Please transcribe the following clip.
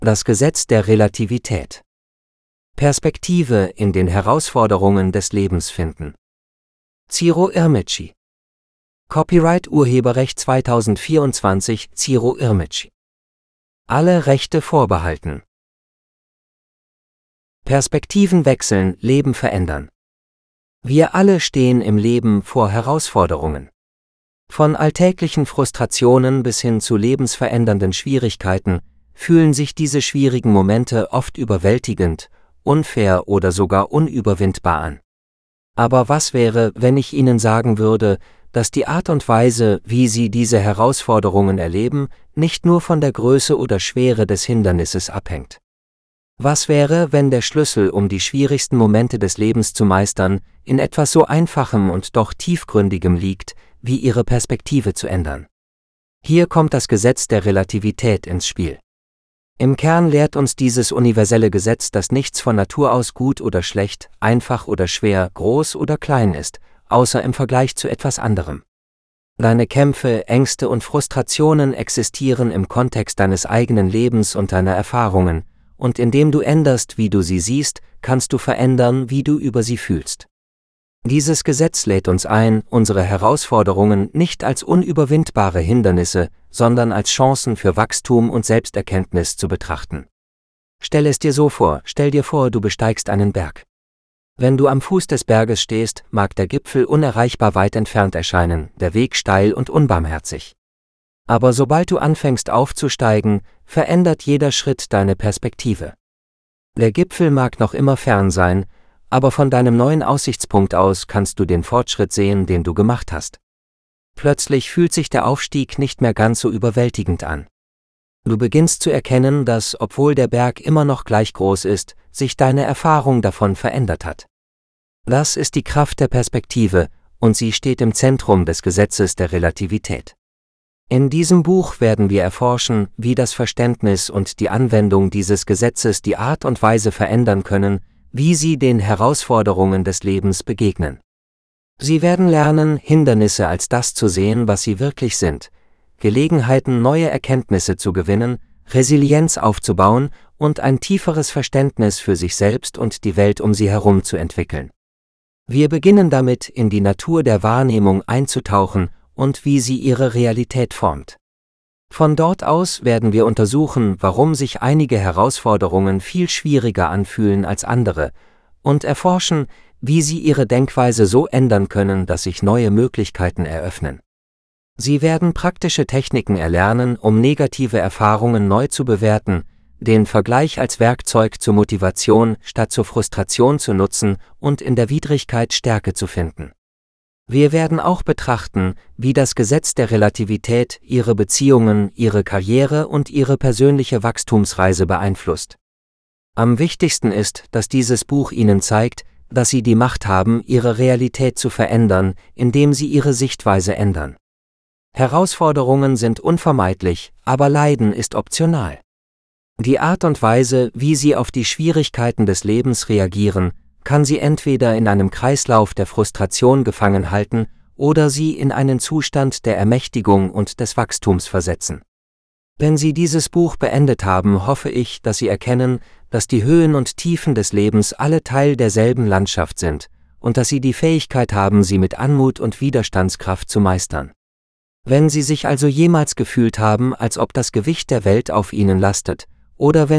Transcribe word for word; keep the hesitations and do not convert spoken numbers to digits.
Das Gesetz der Relativität. Perspektive in den Herausforderungen des Lebens finden. Ciro Ermici. Copyright Urheberrecht zweitausendvierundzwanzig Ciro Ermici. Alle Rechte vorbehalten. Perspektiven wechseln, Leben verändern. Wir alle stehen im Leben vor Herausforderungen. Von alltäglichen Frustrationen bis hin zu lebensverändernden Schwierigkeiten fühlen sich diese schwierigen Momente oft überwältigend, unfair oder sogar unüberwindbar an. Aber was wäre, wenn ich Ihnen sagen würde, dass die Art und Weise, wie Sie diese Herausforderungen erleben, nicht nur von der Größe oder Schwere des Hindernisses abhängt? Was wäre, wenn der Schlüssel, um die schwierigsten Momente des Lebens zu meistern, in etwas so Einfachem und doch Tiefgründigem liegt, wie Ihre Perspektive zu ändern? Hier kommt das Gesetz der Relativität ins Spiel. Im Kern lehrt uns dieses universelle Gesetz, dass nichts von Natur aus gut oder schlecht, einfach oder schwer, groß oder klein ist, außer im Vergleich zu etwas anderem. Deine Kämpfe, Ängste und Frustrationen existieren im Kontext deines eigenen Lebens und deiner Erfahrungen, und indem du änderst, wie du sie siehst, kannst du verändern, wie du über sie fühlst. Dieses Gesetz lädt uns ein, unsere Herausforderungen nicht als unüberwindbare Hindernisse, sondern als Chancen für Wachstum und Selbsterkenntnis zu betrachten. Stell es dir so vor, stell dir vor, du besteigst einen Berg. Wenn du am Fuß des Berges stehst, mag der Gipfel unerreichbar weit entfernt erscheinen, der Weg steil und unbarmherzig. Aber sobald du anfängst aufzusteigen, verändert jeder Schritt deine Perspektive. Der Gipfel mag noch immer fern sein, aber von deinem neuen Aussichtspunkt aus kannst du den Fortschritt sehen, den du gemacht hast. Plötzlich fühlt sich der Aufstieg nicht mehr ganz so überwältigend an. Du beginnst zu erkennen, dass, obwohl der Berg immer noch gleich groß ist, sich deine Erfahrung davon verändert hat. Das ist die Kraft der Perspektive, und sie steht im Zentrum des Gesetzes der Relativität. In diesem Buch werden wir erforschen, wie das Verständnis und die Anwendung dieses Gesetzes die Art und Weise verändern können, wie Sie den Herausforderungen des Lebens begegnen. Sie werden lernen, Hindernisse als das zu sehen, was sie wirklich sind, Gelegenheiten, neue Erkenntnisse zu gewinnen, Resilienz aufzubauen und ein tieferes Verständnis für sich selbst und die Welt um sie herum zu entwickeln. Wir beginnen damit, in die Natur der Wahrnehmung einzutauchen und wie sie ihre Realität formt. Von dort aus werden wir untersuchen, warum sich einige Herausforderungen viel schwieriger anfühlen als andere, und erforschen, wie sie ihre Denkweise so ändern können, dass sich neue Möglichkeiten eröffnen. Sie werden praktische Techniken erlernen, um negative Erfahrungen neu zu bewerten, den Vergleich als Werkzeug zur Motivation statt zur Frustration zu nutzen und in der Widrigkeit Stärke zu finden. Wir werden auch betrachten, wie das Gesetz der Relativität Ihre Beziehungen, Ihre Karriere und Ihre persönliche Wachstumsreise beeinflusst. Am wichtigsten ist, dass dieses Buch Ihnen zeigt, dass Sie die Macht haben, Ihre Realität zu verändern, indem Sie Ihre Sichtweise ändern. Herausforderungen sind unvermeidlich, aber Leiden ist optional. Die Art und Weise, wie Sie auf die Schwierigkeiten des Lebens reagieren, kann Sie entweder in einem Kreislauf der Frustration gefangen halten oder Sie in einen Zustand der Ermächtigung und des Wachstums versetzen. Wenn Sie dieses Buch beendet haben, hoffe ich, dass Sie erkennen, dass die Höhen und Tiefen des Lebens alle Teil derselben Landschaft sind und dass Sie die Fähigkeit haben, sie mit Anmut und Widerstandskraft zu meistern. Wenn Sie sich also jemals gefühlt haben, als ob das Gewicht der Welt auf Ihnen lastet, oder wenn